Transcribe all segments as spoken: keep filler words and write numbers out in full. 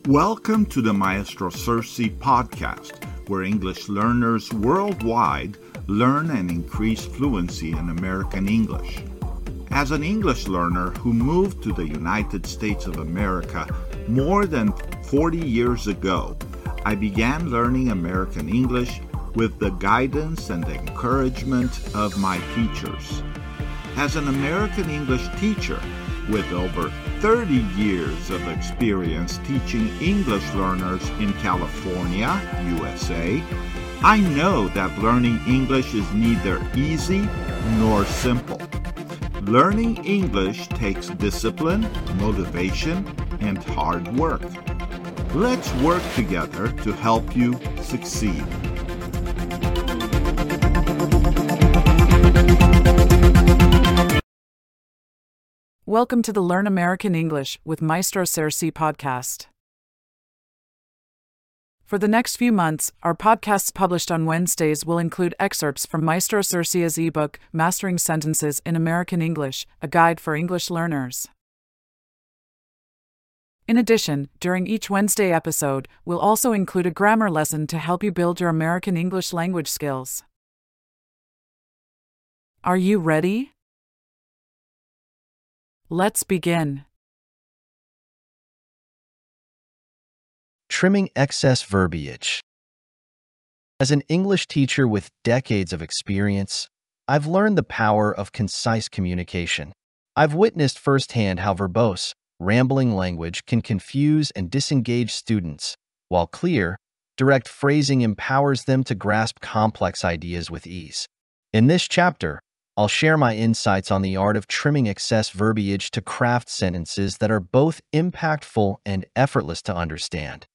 Welcome to the Maestro Cersei podcast, where English learners worldwide learn and increase fluency in American English. As an English learner who moved to the United States of America more than forty years ago, I began learning American English with the guidance and encouragement of my teachers. As an American English teacher, with over thirty years of experience teaching English learners in California, U S A, I know that learning English is neither easy nor simple. Learning English takes discipline, motivation, and hard work. Let's work together to help you succeed. Welcome to the Learn American English with Maestro Cersei podcast. For the next few months, our podcasts published on Wednesdays will include excerpts from Maestro Cersei's ebook, Mastering Sentences in American English, a guide for English learners. In addition, during each Wednesday episode, we'll also include a grammar lesson to help you build your American English language skills. Are you ready? Let's begin. Trimming excess verbiage. As an English teacher with decades of experience, I've learned the power of concise communication. I've witnessed firsthand how verbose, rambling language can confuse and disengage students, while clear, direct phrasing empowers them to grasp complex ideas with ease. In this chapter, I'll share my insights on the art of trimming excess verbiage to craft sentences that are both impactful and effortless to understand.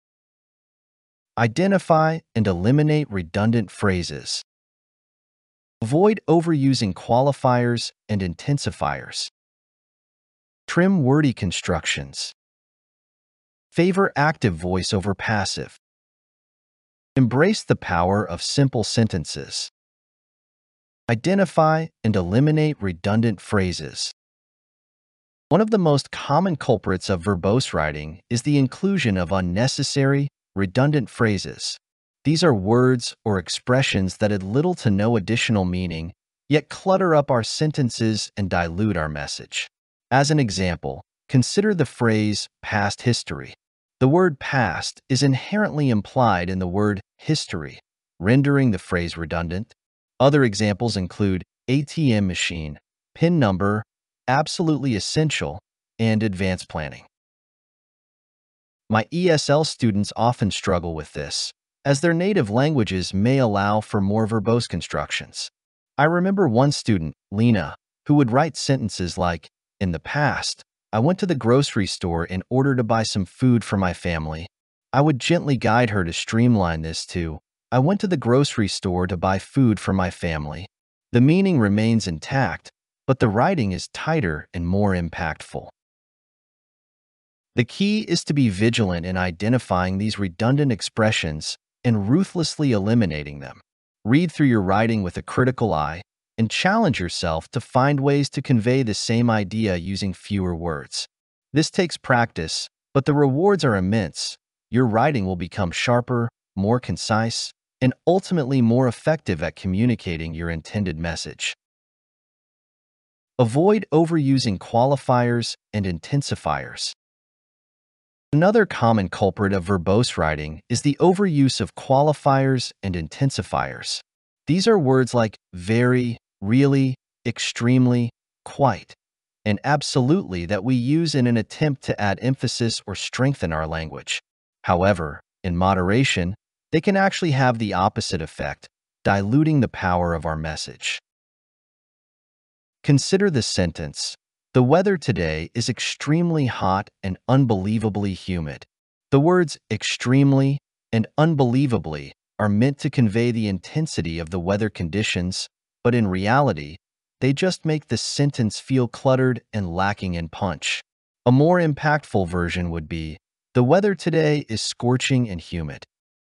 Identify and eliminate redundant phrases. Avoid overusing qualifiers and intensifiers. Trim wordy constructions. Favor active voice over passive. Embrace the power of simple sentences. Identify and eliminate redundant phrases. One of the most common culprits of verbose writing is the inclusion of unnecessary, redundant phrases. These are words or expressions that add little to no additional meaning, yet clutter up our sentences and dilute our message. As an example, consider the phrase past history. The word past is inherently implied in the word history, rendering the phrase redundant. Other examples include A T M machine, PIN number, absolutely essential, and advanced planning. My E S L students often struggle with this, as their native languages may allow for more verbose constructions. I remember one student, Lena, who would write sentences like, "In the past, I went to the grocery store in order to buy some food for my family." I would gently guide her to streamline this to, "I went to the grocery store to buy food for my family." The meaning remains intact, but the writing is tighter and more impactful. The key is to be vigilant in identifying these redundant expressions and ruthlessly eliminating them. Read through your writing with a critical eye and challenge yourself to find ways to convey the same idea using fewer words. This takes practice, but the rewards are immense. Your writing will become sharper, more concise, and ultimately more effective at communicating your intended message. Avoid overusing qualifiers and intensifiers. Another common culprit of verbose writing is the overuse of qualifiers and intensifiers. These are words like very, really, extremely, quite, and absolutely that we use in an attempt to add emphasis or strengthen our language. However, in moderation, they can actually have the opposite effect, diluting the power of our message. Consider the sentence, "The weather today is extremely hot and unbelievably humid." The words extremely and unbelievably are meant to convey the intensity of the weather conditions, but in reality, they just make the sentence feel cluttered and lacking in punch. A more impactful version would be, "The weather today is scorching and humid."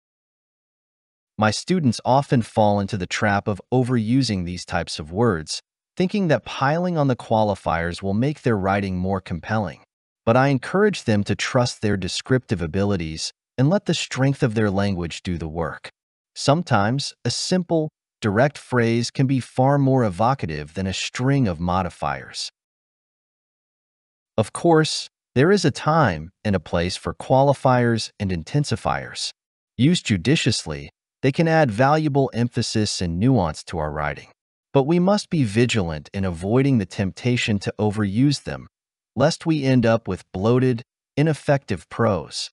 My students often fall into the trap of overusing these types of words, thinking that piling on the qualifiers will make their writing more compelling. but I encourage them to trust their descriptive abilities and let the strength of their language do the work. Sometimes, a simple, direct phrase can be far more evocative than a string of modifiers. Of course, there is a time and a place for qualifiers and intensifiers. Used judiciously, they can add valuable emphasis and nuance to our writing. But we must be vigilant in avoiding the temptation to overuse them, lest we end up with bloated, ineffective prose.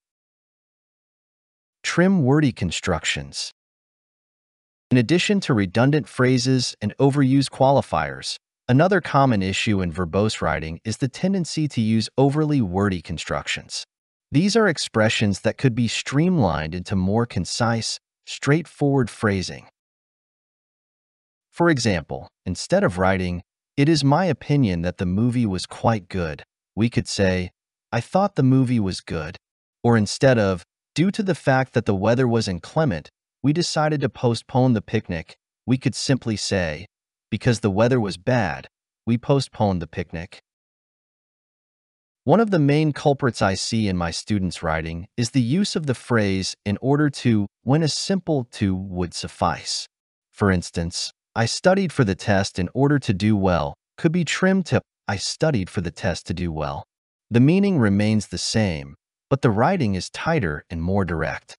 Trim wordy constructions. In addition to redundant phrases and overused qualifiers, another common issue in verbose writing is the tendency to use overly wordy constructions. These are expressions that could be streamlined into more concise, straightforward phrasing. For example, instead of writing, "It is my opinion that the movie was quite good," we could say, "I thought the movie was good." Or instead of, "Due to the fact that the weather was inclement, we decided to postpone the picnic," we could simply say, "Because the weather was bad, we postponed the picnic." One of the main culprits I see in my students' writing is the use of the phrase "in order to" when a simple "to" would suffice. For instance, "I studied for the test in order to do well" could be trimmed to "I studied for the test to do well." The meaning remains the same, but the writing is tighter and more direct.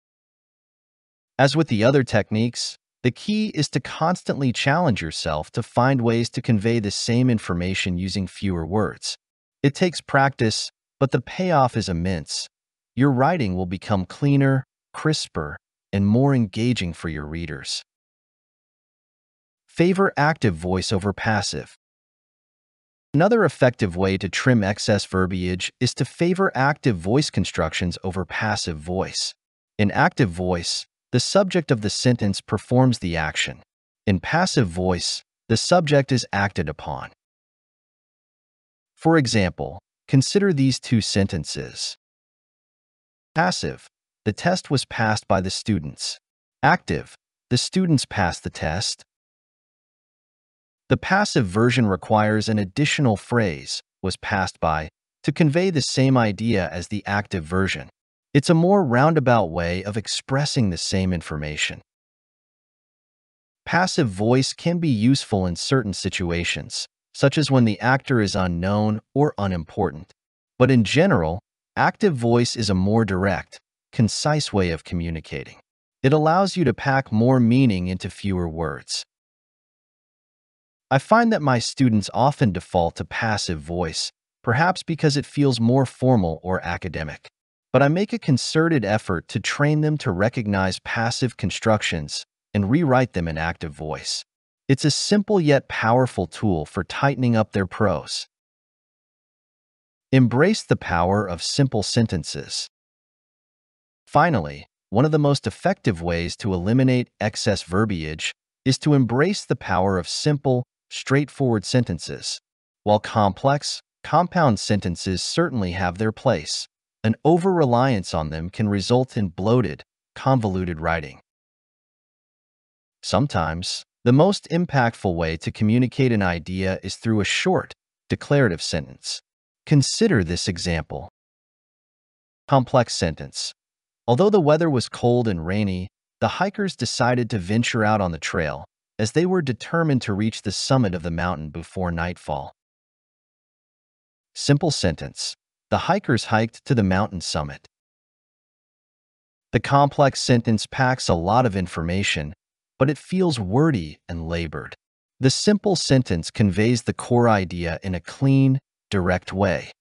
As with the other techniques, the key is to constantly challenge yourself to find ways to convey the same information using fewer words. It takes practice, but the payoff is immense. Your writing will become cleaner, crisper, and more engaging for your readers. Favor active voice over passive. Another effective way to trim excess verbiage is to favor active voice constructions over passive voice. In active voice, the subject of the sentence performs the action. In passive voice, the subject is acted upon. For example, consider these two sentences. Passive: the test was passed by the students. Active: the students passed the test. The passive version requires an additional phrase, "was passed by," to convey the same idea as the active version. It's a more roundabout way of expressing the same information. Passive voice can be useful in certain situations, such as when the actor is unknown or unimportant. But in general, active voice is a more direct, concise way of communicating. It allows you to pack more meaning into fewer words. I find that my students often default to passive voice, perhaps because it feels more formal or academic. But I make a concerted effort to train them to recognize passive constructions and rewrite them in active voice. It's a simple yet powerful tool for tightening up their prose. Embrace the power of simple sentences. Finally, one of the most effective ways to eliminate excess verbiage is to embrace the power of simple, straightforward sentences. While complex, compound sentences certainly have their place, an over-reliance on them can result in bloated, convoluted writing. Sometimes, the most impactful way to communicate an idea is through a short, declarative sentence. Consider this example. Complex sentence. Although the weather was cold and rainy, the hikers decided to venture out on the trail, as they were determined to reach the summit of the mountain before nightfall. Simple sentence. The hikers hiked to the mountain summit. The complex sentence packs a lot of information, but it feels wordy and labored. The simple sentence conveys the core idea in a clean, direct way.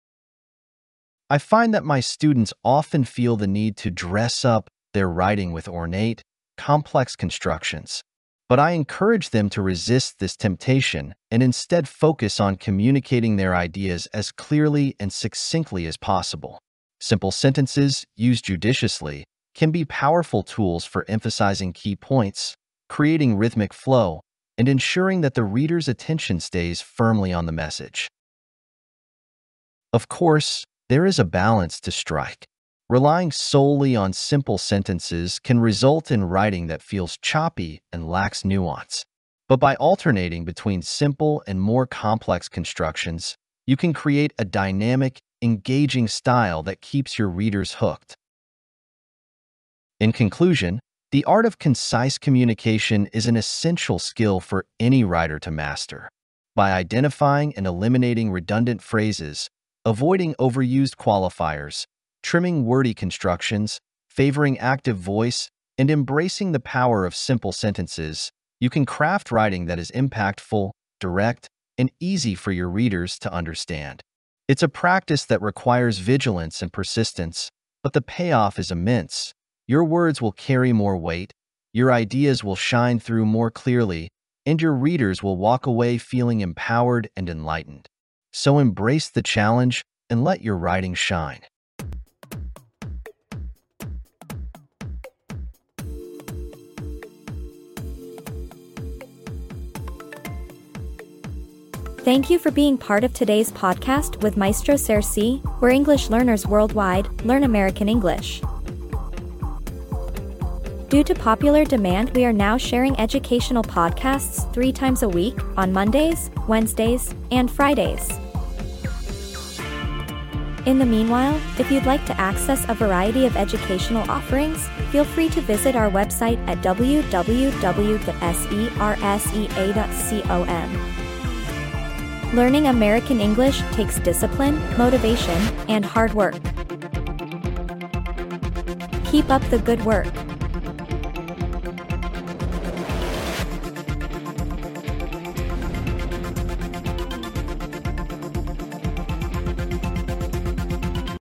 I find that my students often feel the need to dress up their writing with ornate, complex constructions, but I encourage them to resist this temptation and instead focus on communicating their ideas as clearly and succinctly as possible. Simple sentences, used judiciously, can be powerful tools for emphasizing key points, creating rhythmic flow, and ensuring that the reader's attention stays firmly on the message. Of course, there is a balance to strike. Relying solely on simple sentences can result in writing that feels choppy and lacks nuance. But by alternating between simple and more complex constructions, you can create a dynamic, engaging style that keeps your readers hooked. In conclusion, the art of concise communication is an essential skill for any writer to master. By identifying and eliminating redundant phrases, avoiding overused qualifiers, trimming wordy constructions, favoring active voice, and embracing the power of simple sentences, you can craft writing that is impactful, direct, and easy for your readers to understand. It's a practice that requires vigilance and persistence, but the payoff is immense. Your words will carry more weight, your ideas will shine through more clearly, and your readers will walk away feeling empowered and enlightened. So embrace the challenge and let your writing shine. Thank you for being part of today's podcast with Maestro Cersei, where English learners worldwide learn American English. Due to popular demand, we are now sharing educational podcasts three times a week on Mondays, Wednesdays, and Fridays. In the meanwhile, if you'd like to access a variety of educational offerings, feel free to visit our website at w w w dot sersea dot com. Learning American English takes discipline, motivation, and hard work. Keep up the good work.